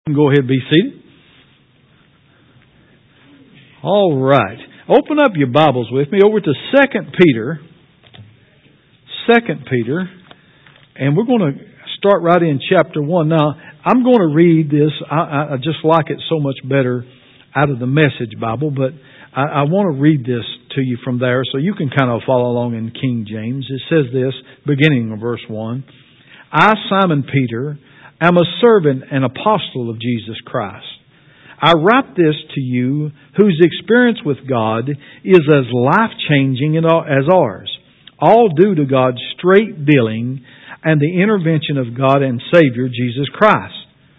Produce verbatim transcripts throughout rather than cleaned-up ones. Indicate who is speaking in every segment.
Speaker 1: Go ahead and be seated. All right. Open up your Bibles with me over to Second Peter. Second Peter. And we're going to start right in chapter one. Now, I'm going to read this. I, I just like it so much better out of the Message Bible, but I, I want to read this to you from there so you can kind of follow along in King James. It says this, beginning of verse one. I, Simon Peter, am a servant and apostle of Jesus Christ. I write this to you whose experience with God is as life-changing as ours, all due to God's straight dealing and the intervention of God and Savior Jesus Christ.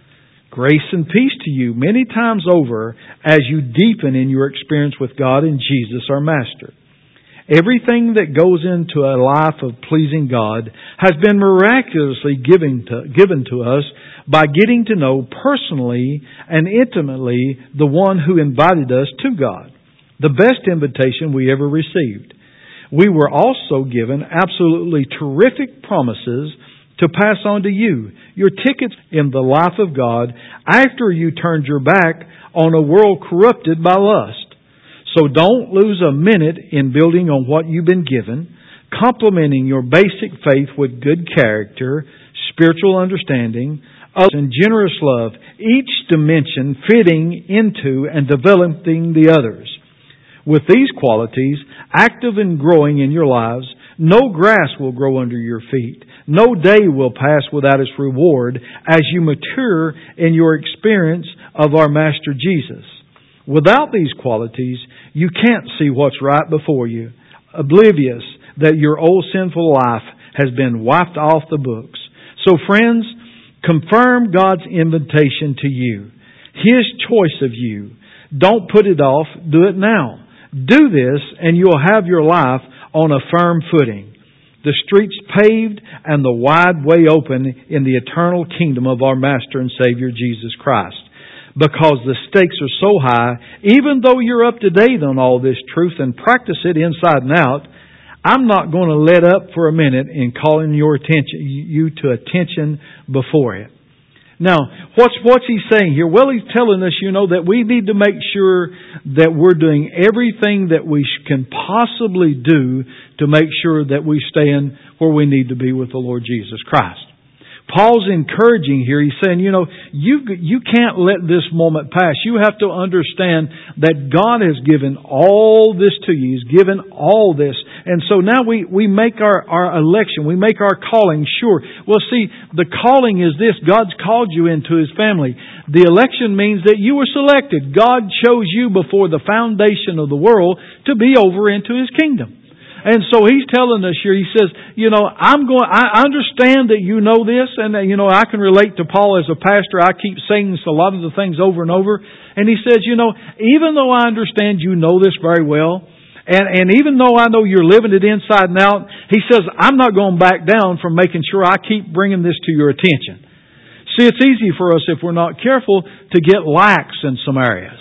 Speaker 1: Grace and peace to you many times over as you deepen in your experience with God and Jesus our Master. Everything that goes into a life of pleasing God has been miraculously given to, given to us by getting to know personally and intimately the one who invited us to God. The best invitation we ever received. We were also given absolutely terrific promises to pass on to you, your tickets in the life of God after you turned your back on a world corrupted by lust. So don't lose a minute in building on what you've been given, complementing your basic faith with good character, spiritual understanding, and generous love, each dimension fitting into and developing the others. With these qualities, active and growing in your lives, no grass will grow under your feet. No day will pass without its reward as you mature in your experience of our Master Jesus. Without these qualities, you can't see what's right before you, oblivious that your old sinful life has been wiped off the books. So friends, confirm God's invitation to you, His choice of you. Don't put it off, do it now. Do this and you'll have your life on a firm footing, the streets paved and the wide way open in the eternal kingdom of our Master and Savior Jesus Christ. Because the stakes are so high, even though you're up to date on all this truth and practice it inside and out, I'm not going to let up for a minute in calling your attention, you to attention before it. Now, what's, what's he saying here? Well, he's telling us, you know, that we need to make sure that we're doing everything that we can possibly do to make sure that we stand where we need to be with the Lord Jesus Christ. Paul's encouraging here. He's saying, you know, you you can't let this moment pass. You have to understand that God has given all this to you. He's given all this. And so now we, we make our, our election. We make our calling sure. Well, see, the calling is this. God's called you into His family. The election means that you were selected. God chose you before the foundation of the world to be over into His kingdom. And so he's telling us here, he says, you know, I'm going, I understand that you know this, and you know, I can relate to Paul as a pastor. I keep saying a lot of the things over and over. And he says, you know, even though I understand you know this very well, and, and even though I know you're living it inside and out, he says, I'm not going back down from making sure I keep bringing this to your attention. See, it's easy for us, if we're not careful, to get lax in some areas.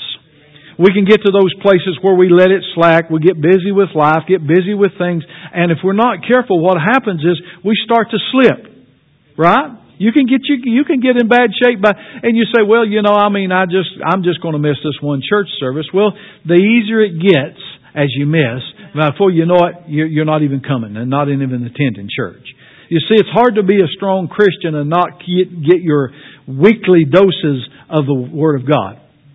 Speaker 1: We can get to those places where we let it slack. We get busy with life, get busy with things. And if we're not careful, what happens is we start to slip. Right? You can get you you can get in bad shape by, and you say, well, you know, I mean, I just I'm just going to miss this one church service. Well, the easier it gets as you miss, before you know it, you're not even coming and not even attending church. You see, it's hard to be a strong Christian and not get, get your weekly doses of the Word of God.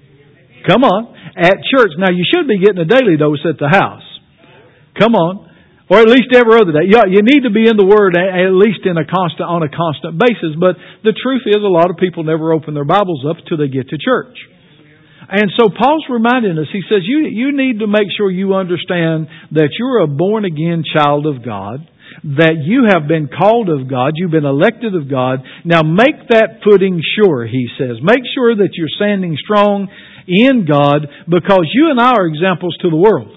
Speaker 1: Come on. At church. Now, you should be getting a daily dose at the house. Come on. Or at least every other day. Yeah, you need to be in the Word at least in a constant, on a constant basis. But the truth is, a lot of people never open their Bibles up till they get to church. And so Paul's reminding us, he says, you, you need to make sure you understand that you're a born-again child of God, that you have been called of God, you've been elected of God. Now make that footing sure, he says. Make sure that you're standing strong in God, because you and I are examples to the world.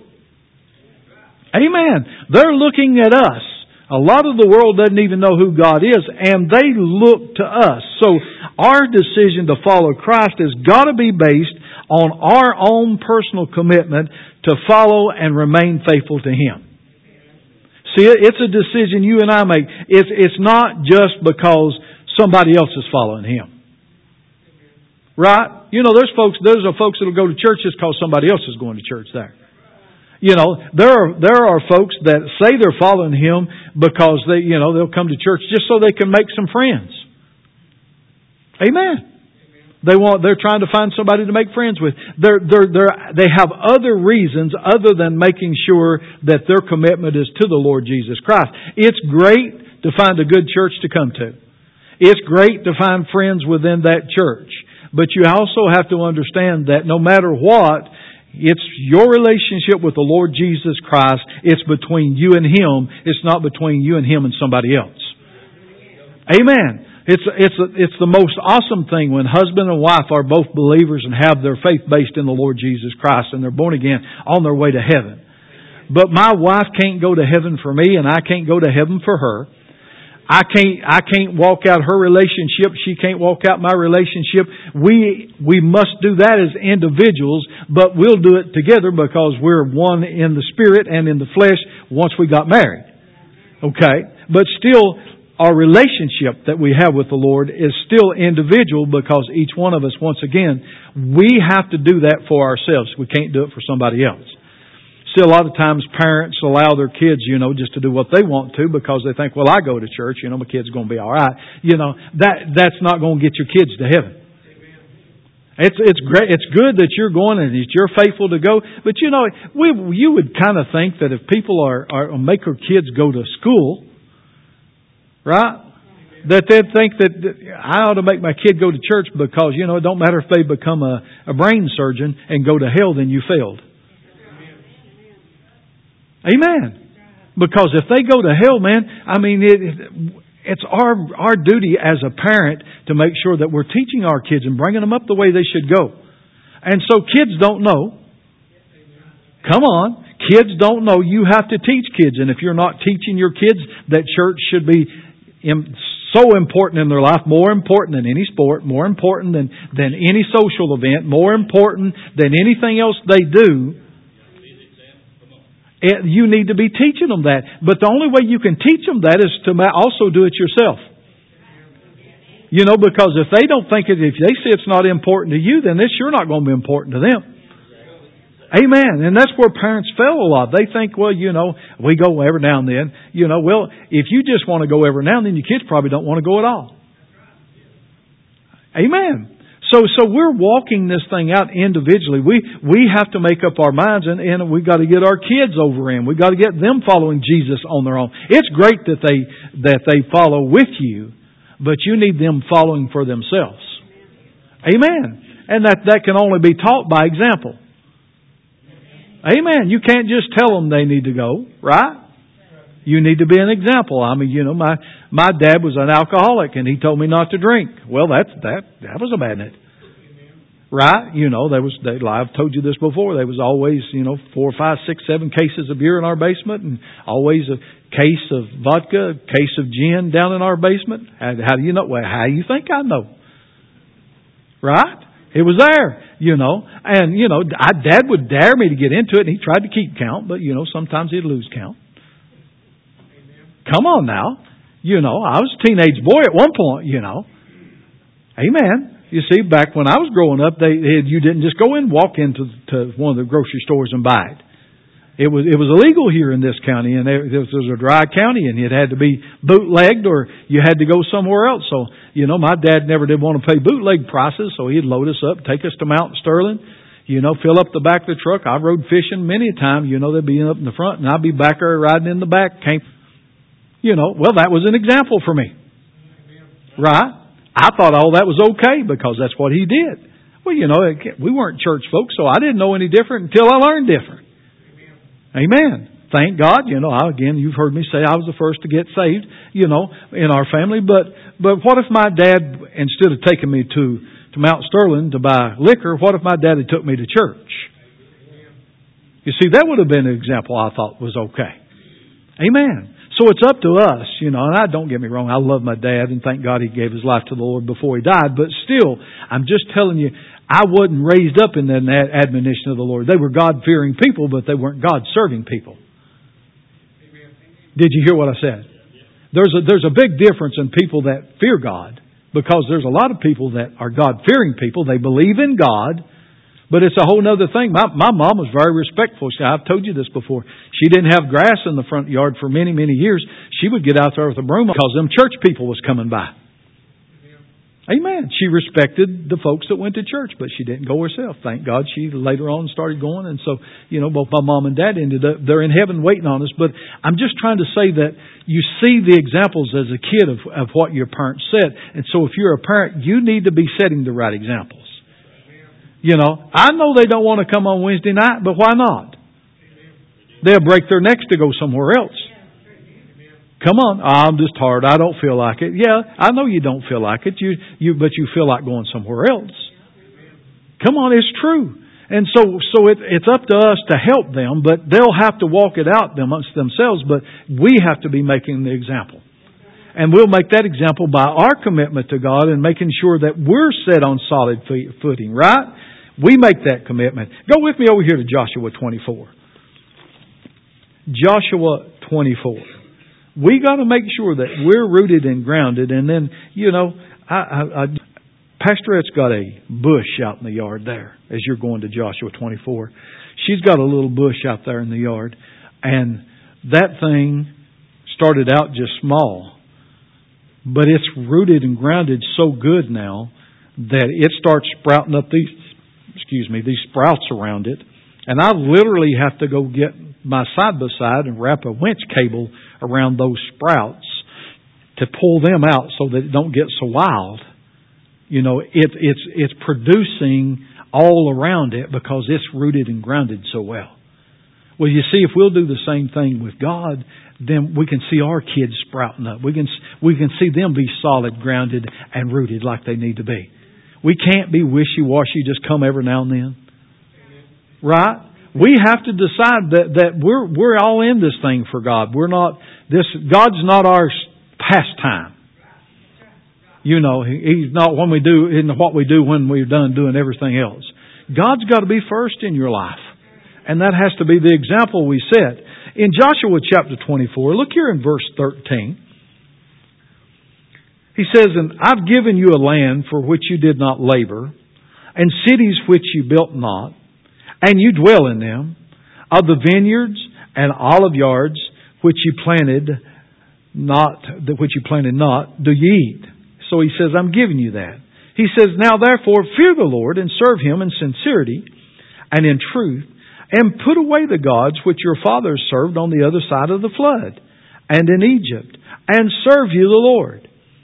Speaker 1: Amen. They're looking at us. A lot of the world doesn't even know who God is, and they look to us. So our decision to follow Christ has got to be based on our own personal commitment to follow and remain faithful to Him. See, it's a decision you and I make. It's, it's not just because somebody else is following Him. Right? You know, there's folks, those are folks that'll go to church just because somebody else is going to church there. You know, there are, there are folks that say they're following Him because they, you know, they'll come to church just so they can make some friends. Amen. They want, they're trying to find somebody to make friends with. They're, they're, they're, they have other reasons other than making sure that their commitment is to the Lord Jesus Christ. It's great to find a good church to come to. It's great to find friends within that church. But you also have to understand that no matter what, it's your relationship with the Lord Jesus Christ. It's between you and Him. It's not between you and Him and somebody else. Amen. It's it's it's the most awesome thing when husband and wife are both believers and have their faith based in the Lord Jesus Christ and they're born again on their way to heaven. But my wife can't go to heaven for me and I can't go to heaven for her. I can't, I can't walk out her relationship. She can't walk out my relationship. We, we must do that as individuals, but we'll do it together because we're one in the spirit and in the flesh once we got married. Okay? But still, our relationship that we have with the Lord is still individual because each one of us, once again, we have to do that for ourselves. We can't do it for somebody else. Still, a lot of times parents allow their kids, you know, just to do what they want to because they think, well, I go to church, you know, my kid's going to be all right. You know, that that's not going to get your kids to heaven. It's it's great. It's good that you're going and that you're faithful to go. But you know, we you would kind of think that if people are, are make their kids go to school, right? That they'd think that I ought to make my kid go to church because, you know, it don't matter if they become a, a brain surgeon and go to hell, then you failed. Amen. Because if they go to hell, man, I mean, it, it's our our duty as a parent to make sure that we're teaching our kids and bringing them up the way they should go. And so kids don't know. Come on. Kids don't know. You have to teach kids. And if you're not teaching your kids that church should be so important in their life, more important than any sport, more important than, than any social event, more important than anything else they do, you need to be teaching them that. But the only way you can teach them that is to also do it yourself. You know, because if they don't think it, if they say it's not important to you, then it's sure not going to be important to them. Amen. And that's where parents fail a lot. They think, well, you know, we go every now and then. You know, well, if you just want to go every now and then, your kids probably don't want to go at all. Amen. So, so we're walking this thing out individually. We, we have to make up our minds and, and we've got to get our kids over in. We've got to get them following Jesus on their own. It's great that they, that they follow with you, but you need them following for themselves. Amen. And that, that can only be taught by example. Amen. You can't just tell them they need to go, right? You need to be an example. I mean, you know, my, my dad was an alcoholic and he told me not to drink. Well, that's, that, that was a bad net. Right? You know, there was, they, I've told you this before, there was always, you know, four, five, six, seven cases of beer in our basement and always a case of vodka, a case of gin down in our basement. How, how do you know? Well, how do you think I know? Right? It was there, you know, and, you know, I, Dad would dare me to get into it and he tried to keep count, but, you know, sometimes he'd lose count. Come on now. You know, I was a teenage boy at one point, you know. Amen. You see, back when I was growing up, they, they you didn't just go in, walk into to one of the grocery stores and buy it. It was it was illegal here in this county, and it was a dry county, and it had to be bootlegged, or you had to go somewhere else. So, you know, my dad never did want to pay bootleg prices, so he'd load us up, take us to Mount Sterling, you know, fill up the back of the truck. I rode fishing many a time. You know, they'd be up in the front, and I'd be back there riding in the back. Came, you know, well, that was an example for me, right? I thought all that was okay because that's what he did. Well, you know, we weren't church folks, so I didn't know any different until I learned different. Amen. Thank God. You know, I, again, you've heard me say I was the first to get saved, you know, in our family. But but what if my dad, instead of taking me to, to Mount Sterling to buy liquor, what if my dad had took me to church? You see, that would have been an example I thought was okay. Amen. So it's up to us, you know, and I don't get me wrong, I love my dad and thank God he gave his life to the Lord before he died. But still, I'm just telling you, I wasn't raised up in that admonition of the Lord. They were God-fearing people, but they weren't God-serving people. Did you hear what I said? There's a, there's a big difference in people that fear God Because there's a lot of people that are God-fearing people. They believe in God. But it's a whole other thing. My, my mom was very respectful. She, I've told you this before. She didn't have grass in the front yard for many, many years. She would get out there with a broom because them church people was coming by. Amen. She respected the folks that went to church, but she didn't go herself. Thank God she later on started going. And so, you know, both my mom and dad ended up, they're in heaven waiting on us. But I'm just trying to say that you see the examples as a kid of, of what your parents said. And so if you're a parent, you need to be setting the right examples. You know, I know they don't want to come on Wednesday night, but why not? They'll break their necks to go somewhere else. Come on, I'm just tired. I don't feel like it. Yeah, I know you don't feel like it. You, you, but you feel like going somewhere else. Come on, it's true. And so, so it, it's up to us to help them, but they'll have to walk it out amongst themselves. But we have to be making the example. And we'll make that example by our commitment to God and making sure that we're set on solid footing, right? We make that commitment. Go with me over here to Joshua twenty-four. Joshua twenty-four. We got to make sure that we're rooted and grounded. And then, you know, I, I, I, Pastorette's got a bush out in the yard there as you're going to Joshua twenty-four. She's got a little bush out there in the yard. And that thing started out just small. But it's rooted and grounded so good now that it starts sprouting up these, excuse me, these sprouts around it. And I literally have to go get my side-by-side and wrap a winch cable around those sprouts to pull them out so that it don't get so wild. You know, it, it's it's producing all around it because it's rooted and grounded so well. Well, you see, if we'll do the same thing with God, then we can see our kids sprouting up. We can we can see them be solid, grounded, and rooted like they need to be. We can't be wishy-washy, just come every now and then. Right? We have to decide that, that we're we're all in this thing for God. We're not this God's not our pastime. You know, He's not when we do in what we do when we're done doing everything else. God's got to be first in your life. And that has to be the example we set. In Joshua chapter twenty-four, look here in verse thirteen. He says, "And I've given you a land for which you did not labor, and cities which you built not, and you dwell in them, of the vineyards and olive yards which you planted not, which you planted not, do ye eat." So he says, I'm giving you that. He says, "Now therefore fear the Lord and serve Him in sincerity and in truth, and put away the gods which your fathers served on the other side of the flood and in Egypt, and serve you the Lord.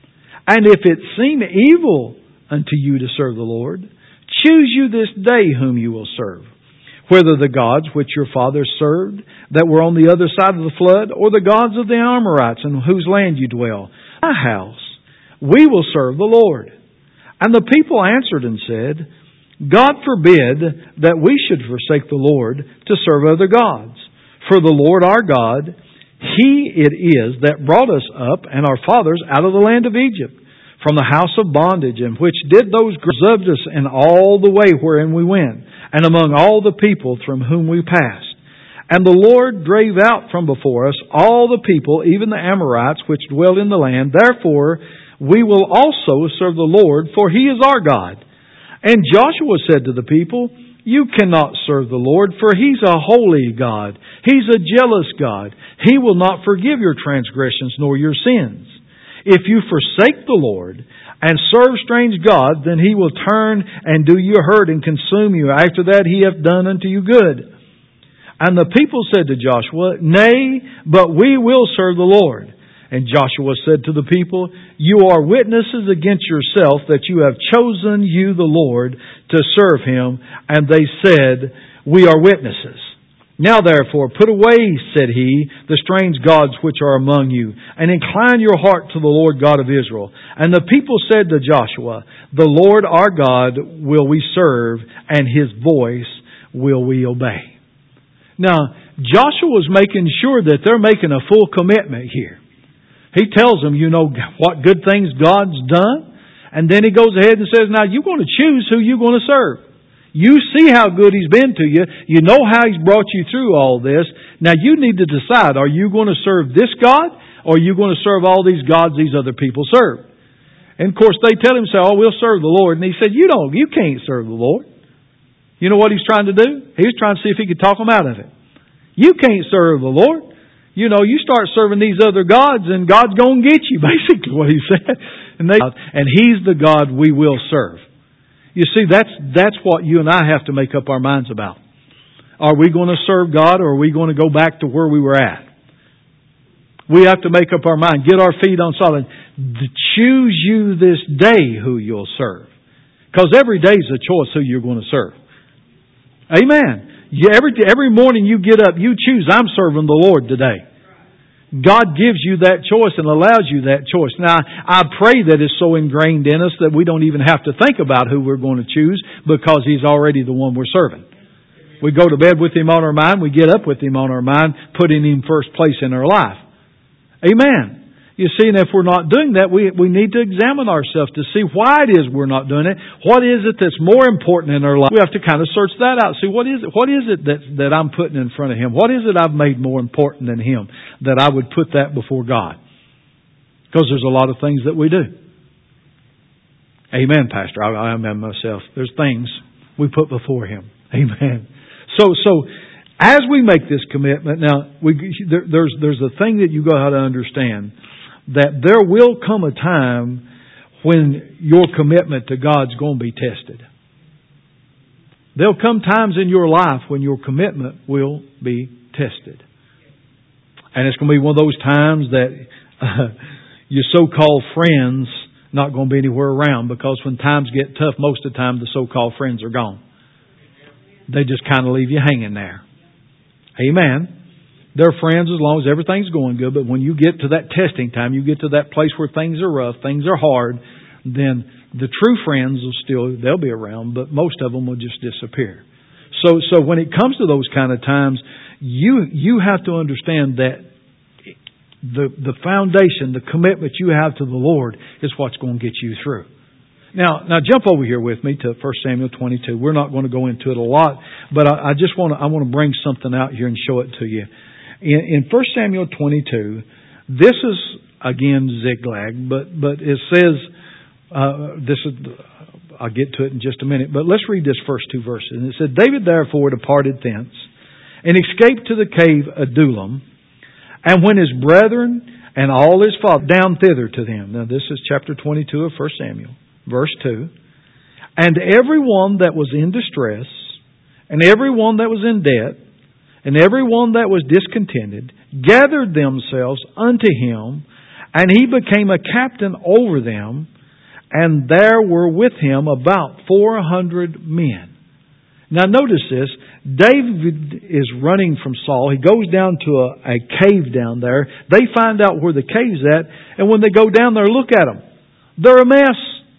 Speaker 1: And if it seem evil unto you to serve the Lord, choose you this day whom you will serve, whether the gods which your fathers served that were on the other side of the flood, or the gods of the Amorites in whose land you dwell. My house, we will serve the Lord." And the people answered and said, "God forbid that we should forsake the Lord to serve other gods. For the Lord our God, He it is that brought us up and our fathers out of the land of Egypt, from the house of bondage, and which did those preserved us in all the way wherein we went, and among all the people from whom we passed. And the Lord drave out from before us all the people, even the Amorites, which dwell in the land. Therefore we will also serve the Lord, for He is our God. And Joshua said to the people, You cannot serve the Lord, for He's a holy God. He's a jealous God. He will not forgive your transgressions nor your sins. If you forsake the Lord and serve strange gods, then He will turn and do you hurt and consume you. After that He hath done unto you good." And the people said to Joshua, "Nay, but we will serve the Lord." And Joshua said to the people, "You are witnesses against yourself that you have chosen you the Lord to serve Him." And they said, "We are witnesses. Now therefore put away," said he, "the strange gods which are among you, and incline your heart to the Lord God of Israel." And the people said to Joshua, "The Lord our God will we serve, and His voice will we obey." Now, Joshua was making sure that they're making a full commitment here. He tells them, you know, what good things God's done. And then he goes ahead and says, now you're going to choose who you're going to serve. You see how good He's been to you. You know how He's brought you through all this. Now you need to decide, are you going to serve this God, or are you going to serve all these gods these other people serve? And of course they tell him, say, oh, we'll serve the Lord. And he said, you don't, you can't serve the Lord. You know what he's trying to do? He was trying to see if he could talk them out of it. You can't serve the Lord. You know, you start serving these other gods and God's going to get you, basically what he said. And they, and He's the God we will serve. You see, that's, that's what you and I have to make up our minds about. Are we going to serve God, or are we going to go back to where we were at? We have to make up our mind, get our feet on solid. Choose you this day who you'll serve. Because every day is a choice who you're going to serve. Amen. You, every, every morning you get up, you choose, I'm serving the Lord today. God gives you that choice and allows you that choice. Now, I pray that it's so ingrained in us that we don't even have to think about who we're going to choose, because He's already the one we're serving. We go to bed with Him on our mind. We get up with Him on our mind, putting Him first place in our life. Amen. You see, and if we're not doing that, we, we need to examine ourselves to see why it is we're not doing it. What is it that's more important in our life? We have to kind of search that out. See, what is it? What is it that, that I'm putting in front of Him? What is it I've made more important than Him, that I would put that before God? Because there's a lot of things that we do. Amen, Pastor. I, I am myself. There's things we put before Him. Amen. So, so as we make this commitment, now we, there, there's there's a thing that you got to understand. That there will come a time when your commitment to God's going to be tested. There'll come times in your life when your commitment will be tested. And it's going to be one of those times that uh, your so-called friends not going to be anywhere around, because when times get tough, most of the time the so-called friends are gone. They just kind of leave you hanging there. Amen. They're friends as long as everything's going good, but when you get to that testing time, you get to that place where things are rough, things are hard, then the true friends will still, they'll be around, but most of them will just disappear. So, so when it comes to those kind of times, you, you have to understand that the, the foundation, the commitment you have to the Lord is what's going to get you through. Now, now jump over here with me to First Samuel twenty-two. We're not going to go into it a lot, but I, I just want to, I want to bring something out here and show it to you. In, in First Samuel twenty-two, this is, again, Ziklag, but, but it says, uh, this is, I'll get to it in just a minute, but let's read this first two verses. And it said, David therefore departed thence, and escaped to the cave Adullam, and when his brethren and all his fathers down thither to them. Now this is chapter twenty-two of First Samuel, verse two. And every one that was in distress, and every one that was in debt, and every one that was discontented, gathered themselves unto him, and he became a captain over them, and there were with him about four hundred men. Now notice this, David is running from Saul. He goes down to a, a cave down there. They find out where the cave's at, and when they go down there, look at them. They're a mess.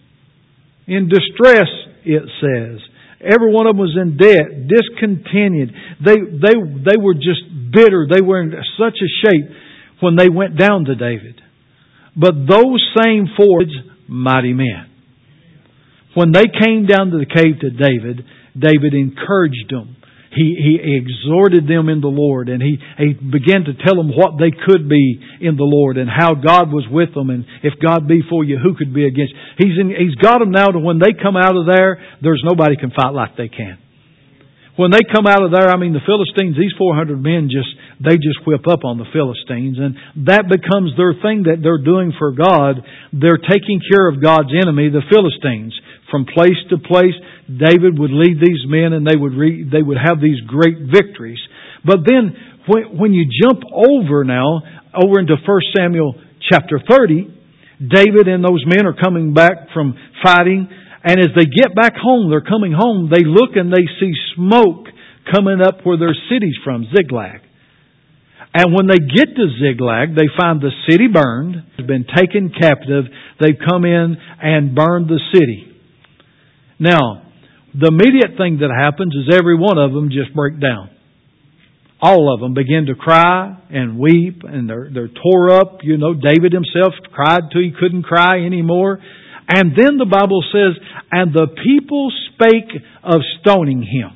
Speaker 1: In distress, it says. Every one of them was in debt, discontented. They, they, they were just bitter. They were in such a shape when they went down to David. But those same four mighty men, when they came down to the cave to David, David encouraged them. He, he exhorted them in the Lord, and he, he began to tell them what they could be in the Lord and how God was with them, and if God be for you, who could be against you? He's, in, he's got them now to when they come out of there, there's nobody can fight like they can. When they come out of there, I mean the Philistines, these four hundred men just, they just whip up on the Philistines, and that becomes their thing that they're doing for God. They're taking care of God's enemy, the Philistines. From place to place, David would lead these men, and they would re, they would have these great victories. But then, when, when you jump over now, over into First Samuel chapter thirty, David and those men are coming back from fighting, and as they get back home, they're coming home, they look and they see smoke coming up where their city's from, Ziklag. And when they get to Ziklag, they find the city burned, has been taken captive. They've come in and burned the city. Now, the immediate thing that happens is every one of them just break down. All of them begin to cry and weep, and they're, they're tore up. You know, David himself cried till he couldn't cry anymore. And then the Bible says, and the people spake of stoning him.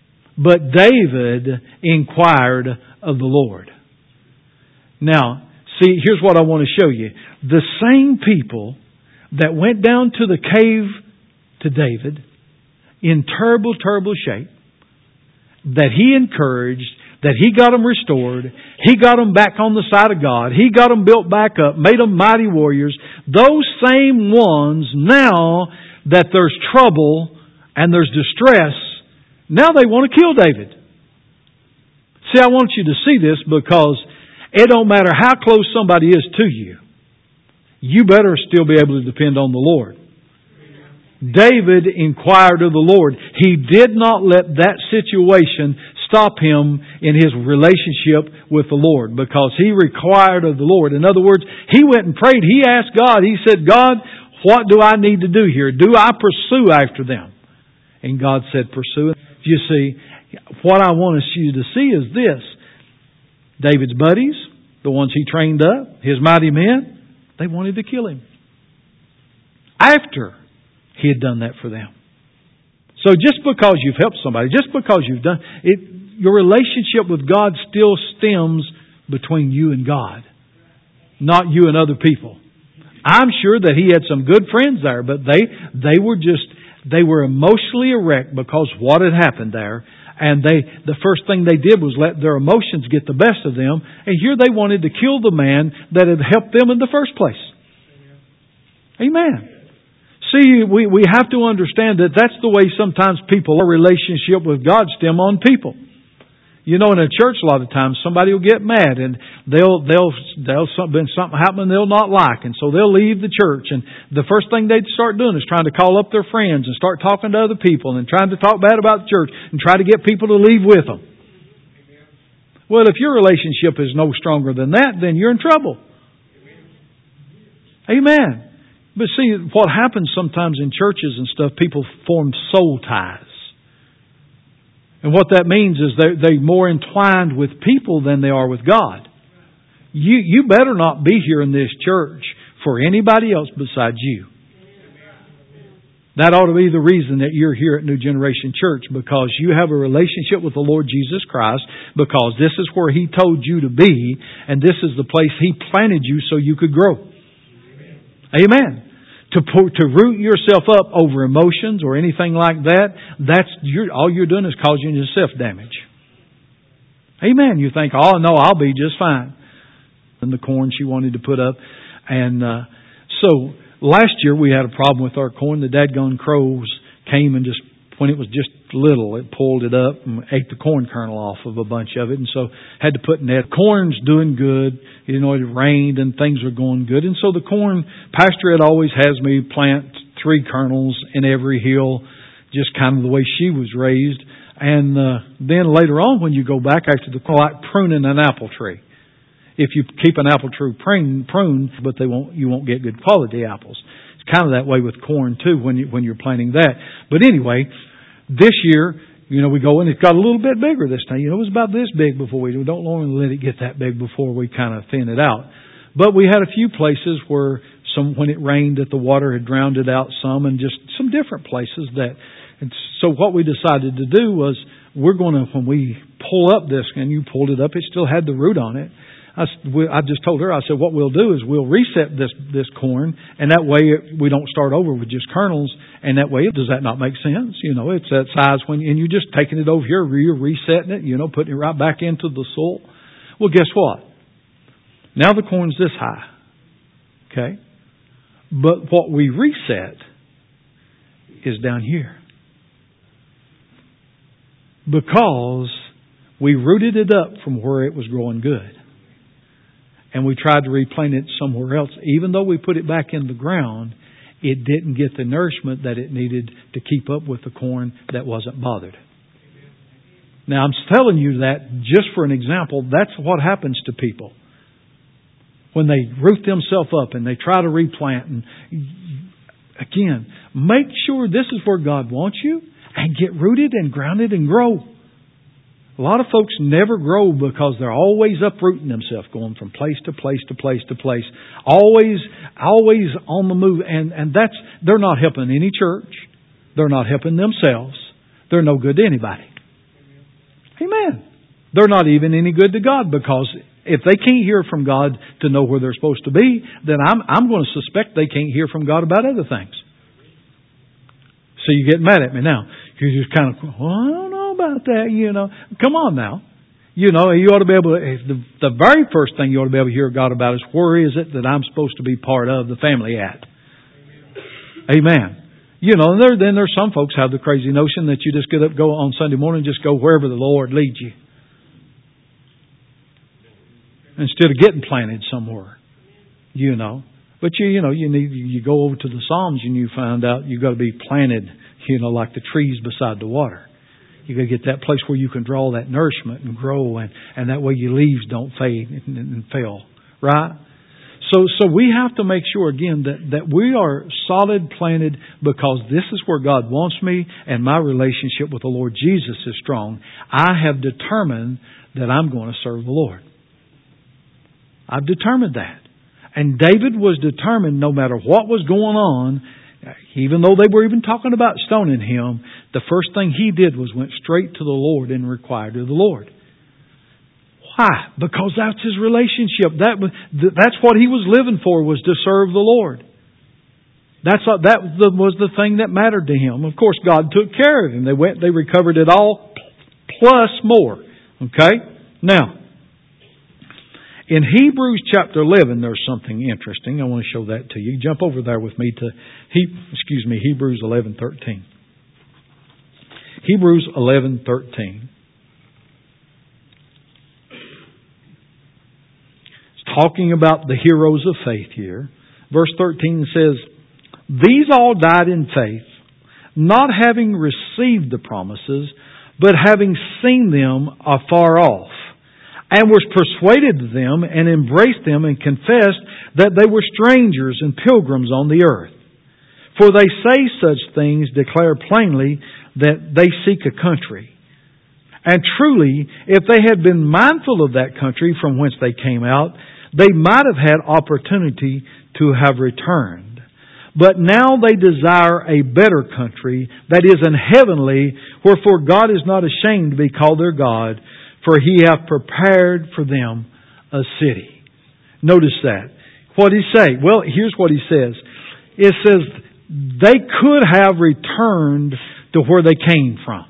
Speaker 1: But David inquired of the Lord. Now, See, here's what I want to show you. The same people that went down to the cave to David in terrible, terrible shape, that he encouraged, that he got them restored, he got them back on the side of God, he got them built back up, made them mighty warriors. Those same ones, now that there's trouble and there's distress, now they want to kill David. See, I want you to see this because it don't matter how close somebody is to you, you better still be able to depend on the Lord. David inquired of the Lord. He did not let that situation stop him in his relationship with the Lord because he required of the Lord. In other words, he went and prayed. He asked God. He said, God, what do I need to do here? Do I pursue after them? And God said, pursue. You see, what I want you to see is this. David's buddies, the ones he trained up, his mighty men, they wanted to kill him. After he had done that for them. So just because you've helped somebody, just because you've done it, your relationship with God still stems between you and God, not you and other people. I'm sure that he had some good friends there, but they they were just they were emotionally erect because what had happened there, and they the first thing they did was let their emotions get the best of them, and here they wanted to kill the man that had helped them in the first place. Amen. See, we, we have to understand that that's the way sometimes people, our relationship with God stem on people. You know, in a church a lot of times somebody will get mad and they'll, they'll, they'll, been something happen they'll not like, and so they'll leave the church, and the first thing they'd start doing is trying to call up their friends and start talking to other people and trying to talk bad about the church and try to get people to leave with them. Well, if your relationship is no stronger than that, then you're in trouble. Amen. But see, what happens sometimes in churches and stuff, people form soul ties. And what that means is they're, they're more entwined with people than they are with God. You, you better not be here in this church for anybody else besides you. That ought to be the reason that you're here at New Generation Church, because you have a relationship with the Lord Jesus Christ, because this is where He told you to be, and this is the place He planted you so you could grow. Amen. To to root yourself up over emotions or anything like that, that's you're, all you're doing is causing yourself damage. Amen. You think, oh no, I'll be just fine. And the corn she wanted to put up, and uh, so last year we had a problem with our corn. The dadgone crows came and just, when it was just little, it pulled it up and ate the corn kernel off of a bunch of it, and so had to put net. Corn's doing good. You know, it rained and things were going good, and so the corn pastor had always has me plant three kernels in every hill, just kind of the way she was raised. And uh, then later on, when you go back after the like pruning an apple tree. If you keep an apple tree pruned, pruned, but they won't, you won't get good quality apples. It's kind of that way with corn too when you when you're planting that. But anyway, this year, you know, we go and it got a little bit bigger this time. You know, it was about this big before we do. Don't normally let it get that big before we kind of thin it out. But we had a few places where some when it rained that the water had drowned it out some, and just some different places that. And so what we decided to do was we're going to, when we pull up this, and you pulled it up, it still had the root on it. I, I just told her, I said, what we'll do is we'll reset this this corn, and that way we don't start over with just kernels, and that way, does that not make sense? You know, it's that size when, and you're just taking it over here, you're resetting it, you know, putting it right back into the soil. Well, guess what? Now the corn's this high. Okay? But what we reset is down here. Because we rooted it up from where it was growing good. And we tried to replant it somewhere else. Even though we put it back in the ground, it didn't get the nourishment that it needed to keep up with the corn that wasn't bothered. Now, I'm telling you that just for an example. That's what happens to people. When they root themselves up and they try to replant. And again, make sure this is where God wants you and get rooted and grounded and grow. A lot of folks never grow because they're always uprooting themselves, going from place to place to place to place. Always, always on the move. And, and that's, they're not helping any church. They're not helping themselves. They're no good to anybody. Amen. they're not even any good to God, because if they can't hear from God to know where they're supposed to be, then I'm, I'm going to suspect they can't hear from God about other things. So you get mad at me now. You just kind of, well, I don't know about that, you know. Come on now. You know, you ought to be able to, the, the very first thing you ought to be able to hear God about is, where is it that I'm supposed to be part of the family at? Amen. You know, and there, then there's some folks have the crazy notion that you just get up, go on Sunday morning, just go wherever the Lord leads you, instead of getting planted somewhere. You know, but you, you know, you need, you go over to the Psalms and you find out you got to be planted, you know, like the trees beside the water. You got to get that place where you can draw that nourishment and grow, and, and that way your leaves don't fade and, and fail. Right? So, so we have to make sure again that, that we are solid planted, because this is where God wants me, and my relationship with the Lord Jesus is strong. I have determined that I'm going to serve the Lord. I've determined that. And David was determined, no matter what was going on, even though they were even talking about stoning him, the first thing he did was went straight to the Lord and inquired of the Lord. Why? Because that's his relationship. That was, that's what he was living for, was to serve the Lord. That's that was the thing that mattered to him. Of course, God took care of him. They went, they recovered it all, plus more. Okay? Now, in Hebrews chapter eleven, there's something interesting. I want to show that to you. Jump over there with me to, he, excuse me, Hebrews eleven thirteen. Hebrews eleven thirteen. It's talking about the heroes of faith here. Verse thirteen says, "These all died in faith, not having received the promises, but having seen them afar off, and was persuaded of them, and embraced them, and confessed that they were strangers and pilgrims on the earth. For they say such things, declare plainly that they seek a country. And truly, if they had been mindful of that country from whence they came out, they might have had opportunity to have returned. But now they desire a better country, that is an heavenly, wherefore God is not ashamed to be called their God, for He hath prepared for them a city." Notice that. What did He say? Well, here's what He says. It says they could have returned to where they came from,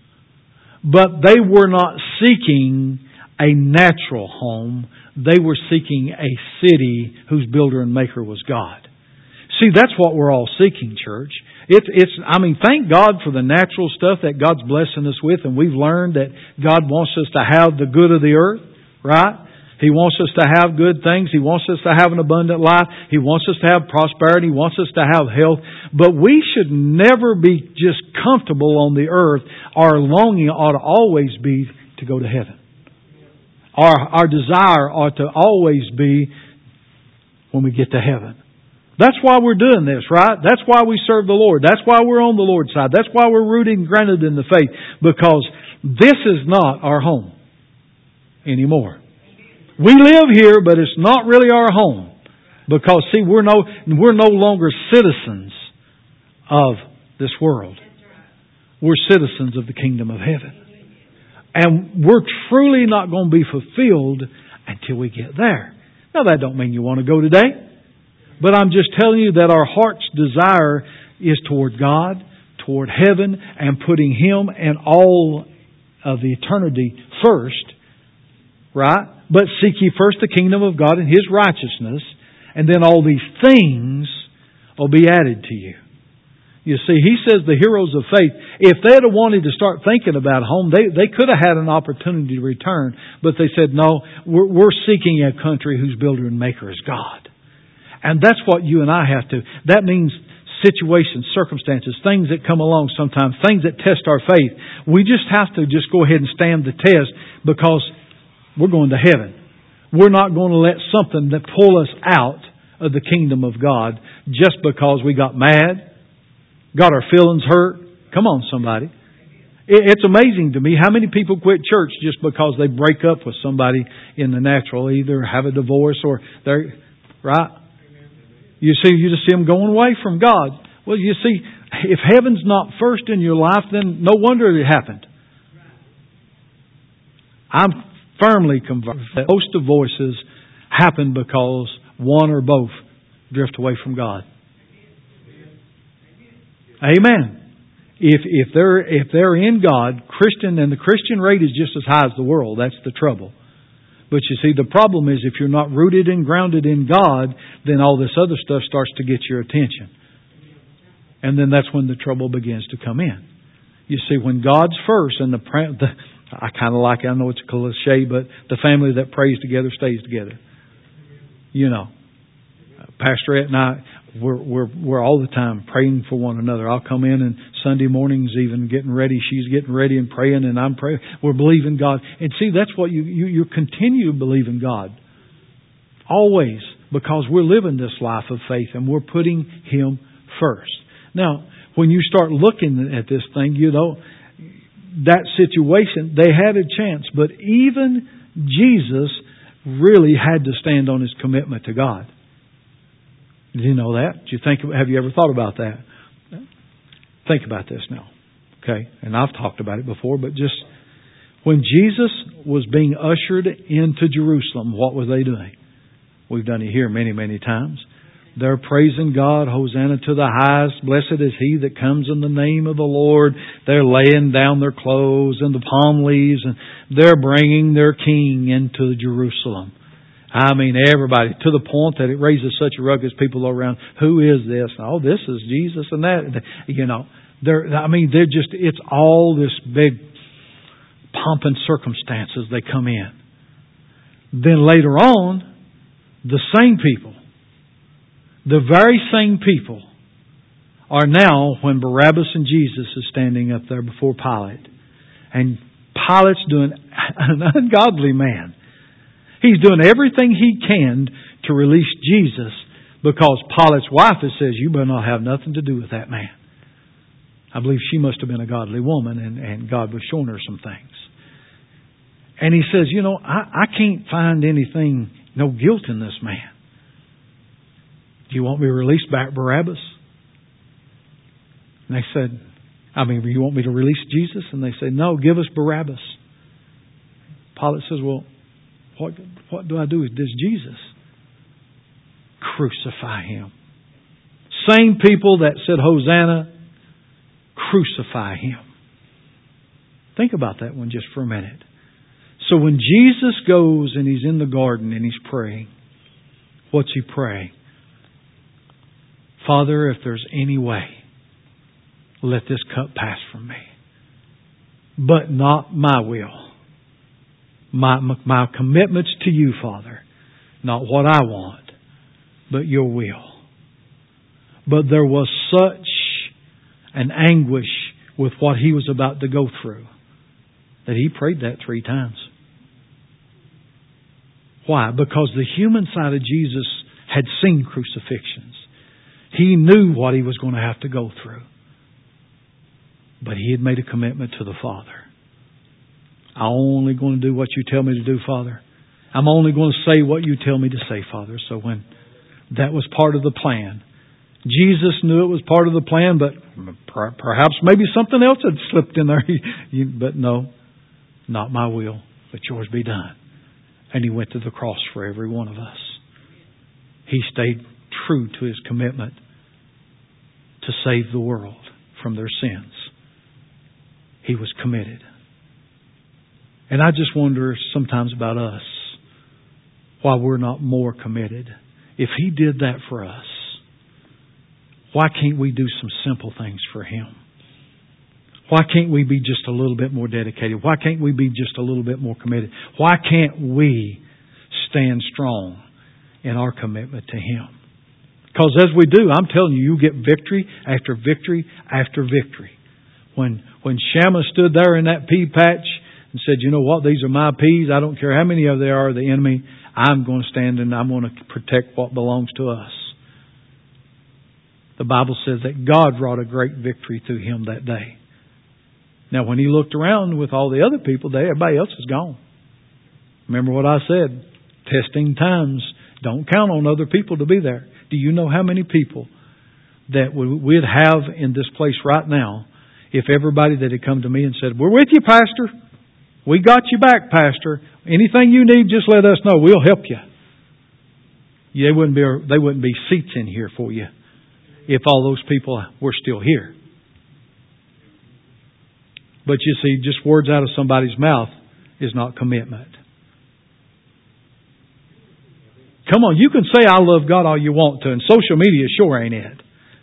Speaker 1: but they were not seeking a natural home. They were seeking a city whose builder and maker was God. See, that's what we're all seeking, church. It's, it's, I mean, thank God for the natural stuff that God's blessing us with, and we've learned that God wants us to have the good of the earth, right? He wants us to have good things. He wants us to have an abundant life. He wants us to have prosperity. He wants us to have health. But we should never be just comfortable on the earth. Our longing ought to always be to go to heaven. Our, our desire ought to always be when we get to heaven. That's why we're doing this, right? That's why we serve the Lord. That's why we're on the Lord's side. That's why we're rooted and grounded in the faith. Because this is not our home anymore. We live here, but it's not really our home. Because, see, we're no, we're no longer citizens of this world. We're citizens of the kingdom of heaven. And we're truly not going to be fulfilled until we get there. Now, that don't mean you want to go today. But I'm just telling you that our heart's desire is toward God, toward heaven, and putting Him and all of the eternity first. Right? But seek ye first the kingdom of God and His righteousness, and then all these things will be added to you. You see, He says the heroes of faith, if they had wanted to start thinking about home, they, they could have had an opportunity to return. But they said, no, we're, we're seeking a country whose builder and maker is God. And that's what you and I have to. That means situations, circumstances, things that come along sometimes, things that test our faith. We just have to just go ahead and stand the test, because we're going to heaven. We're not going to let something that pull us out of the kingdom of God just because we got mad, got our feelings hurt. Come on, somebody. It's amazing to me how many people quit church just because they break up with somebody in the natural, either have a divorce or they're, right? You see, you just see them going away from God. Well, you see, if heaven's not first in your life, then no wonder it happened. I'm firmly convinced that most divorces happen because one or both drift away from God. Amen. If if they're if they're in God, Christian, and the Christian rate is just as high as the world. That's the trouble. But you see, the problem is if you're not rooted and grounded in God, then all this other stuff starts to get your attention. And then that's when the trouble begins to come in. You see, when God's first, and the, the I kind of like it, I know it's a cliche, but the family that prays together stays together. You know, Pastor Ed and I, we're, we're, we're all the time praying for one another. I'll come in and Sunday mornings even getting ready. She's getting ready and praying, and I'm praying. We're believing God. And see, that's what you, you, you continue to believe in God. Always. Because we're living this life of faith and we're putting Him first. Now, when you start looking at this thing, you know, that situation, they had a chance. But even Jesus really had to stand on His commitment to God. Did you know that? Did you think? Have you ever thought about that? Think about this now. Okay? And I've talked about it before, but just when Jesus was being ushered into Jerusalem, what were they doing? We've done it here many, many times. They're praising God, Hosanna to the highest. Blessed is He that comes in the name of the Lord. They're laying down their clothes and the palm leaves, and they're bringing their King into Jerusalem. I mean, everybody, to the point that it raises such a ruckus. People around, who is this? Oh, this is Jesus and that. You know, they're, I mean, they're just, it's all this big pomp and circumstances they come in. Then later on, the same people, the very same people are now, when Barabbas and Jesus is standing up there before Pilate, and Pilate's doing an ungodly man. He's doing everything he can to release Jesus because Pilate's wife says, you better not have nothing to do with that man. I believe she must have been a godly woman, and, and God was showing her some things. And he says, you know, I, I can't find anything, no guilt in this man. Do you want me to release back Barabbas? And they said, I mean, you want me to release Jesus? And they said, no, give us Barabbas. Pilate says, well, what, what do I do with this Jesus? Crucify Him. Same people that said, Hosanna, crucify Him. Think about that one just for a minute. So when Jesus goes and He's in the garden and He's praying, what's He praying? Father, if there's any way, let this cup pass from me. But not my will. My, my commitments to You, Father. Not what I want, but Your will. But there was such an anguish with what He was about to go through that He prayed that three times. Why? Because the human side of Jesus had seen crucifixions. He knew what He was going to have to go through. But He had made a commitment to the Father. I'm only going to do what You tell me to do, Father. I'm only going to say what You tell me to say, Father. So when that was part of the plan, Jesus knew it was part of the plan, but perhaps maybe something else had slipped in there. But no, not my will, but Yours be done. And He went to the cross for every one of us. He stayed true to His commitment to save the world from their sins. He was committed. And I just wonder sometimes about us, why we're not more committed. If He did that for us, why can't we do some simple things for Him? Why can't we be just a little bit more dedicated? Why can't we be just a little bit more committed? Why can't we stand strong in our commitment to Him? Because as we do, I'm telling you, you get victory after victory after victory. When when Shammah stood there in that pea patch and said, you know what, these are my peas. I don't care how many of there are the enemy. I'm going to stand and I'm going to protect what belongs to us. The Bible says that God wrought a great victory through him that day. Now, when he looked around with all the other people there, everybody else is gone. Remember what I said? Testing times. Don't count on other people to be there. Do you know how many people that we'd have in this place right now if everybody that had come to me and said, we're with you, Pastor. We got you back, Pastor. Anything you need, just let us know. We'll help you. They wouldn't be, they wouldn't be seats in here for you if all those people were still here. But you see, just words out of somebody's mouth is not commitment. Come on, you can say I love God all you want to, and social media sure ain't it.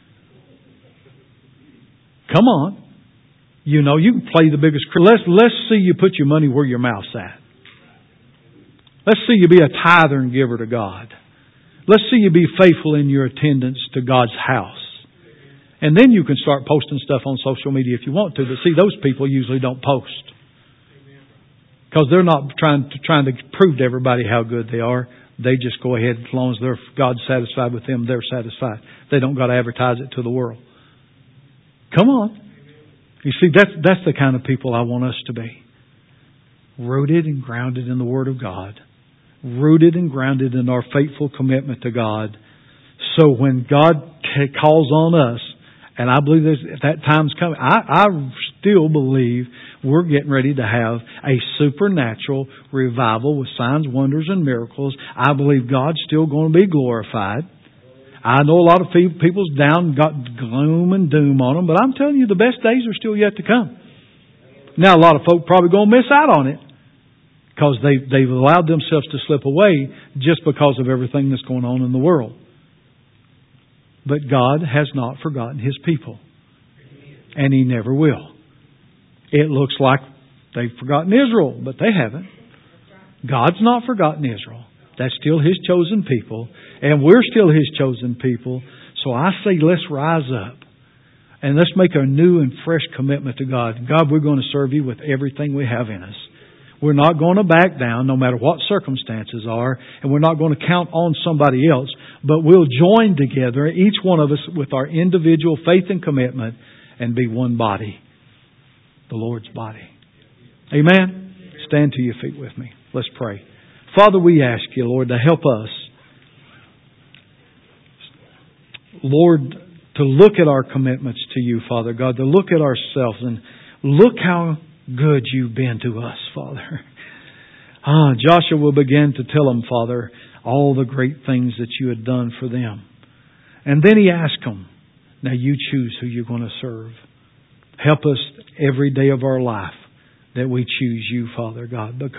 Speaker 1: Come on. You know, you can play the biggest... Let's, let's see you put your money where your mouth's at. Let's see you be a tither and giver to God. Let's see you be faithful in your attendance to God's house. And then you can start posting stuff on social media if you want to. But see, those people usually don't post. Because they're not trying to, trying to prove to everybody how good they are. They just go ahead, as long as they're God's satisfied with them, they're satisfied. They don't got to advertise it to the world. Come on. You see, that's, that's the kind of people I want us to be. Rooted and grounded in the Word of God. Rooted and grounded in our faithful commitment to God. So when God t- calls on us, and I believe that time's coming, I, I still believe we're getting ready to have a supernatural revival with signs, wonders, and miracles. I believe God's still going to be glorified. I know a lot of people's down, got gloom and doom on them, but I'm telling you, the best days are still yet to come. Now, a lot of folk probably going to miss out on it because they, they've allowed themselves to slip away just because of everything that's going on in the world. But God has not forgotten His people, and He never will. It looks like they've forgotten Israel, but they haven't. God's not forgotten Israel. That's still His chosen people. And we're still His chosen people. So I say let's rise up. And let's make a new and fresh commitment to God. God, we're going to serve You with everything we have in us. We're not going to back down no matter what circumstances are. And we're not going to count on somebody else. But we'll join together, each one of us, with our individual faith and commitment and be one body. The Lord's body. Amen? Stand to your feet with me. Let's pray. Father, we ask You, Lord, to help us, Lord, to look at our commitments to You, Father God, to look at ourselves and look how good You've been to us, Father. Ah, Joshua will begin to tell them, Father, all the great things that You had done for them. And then he asked them, now you choose who you're going to serve. Help us every day of our life that we choose You, Father God, because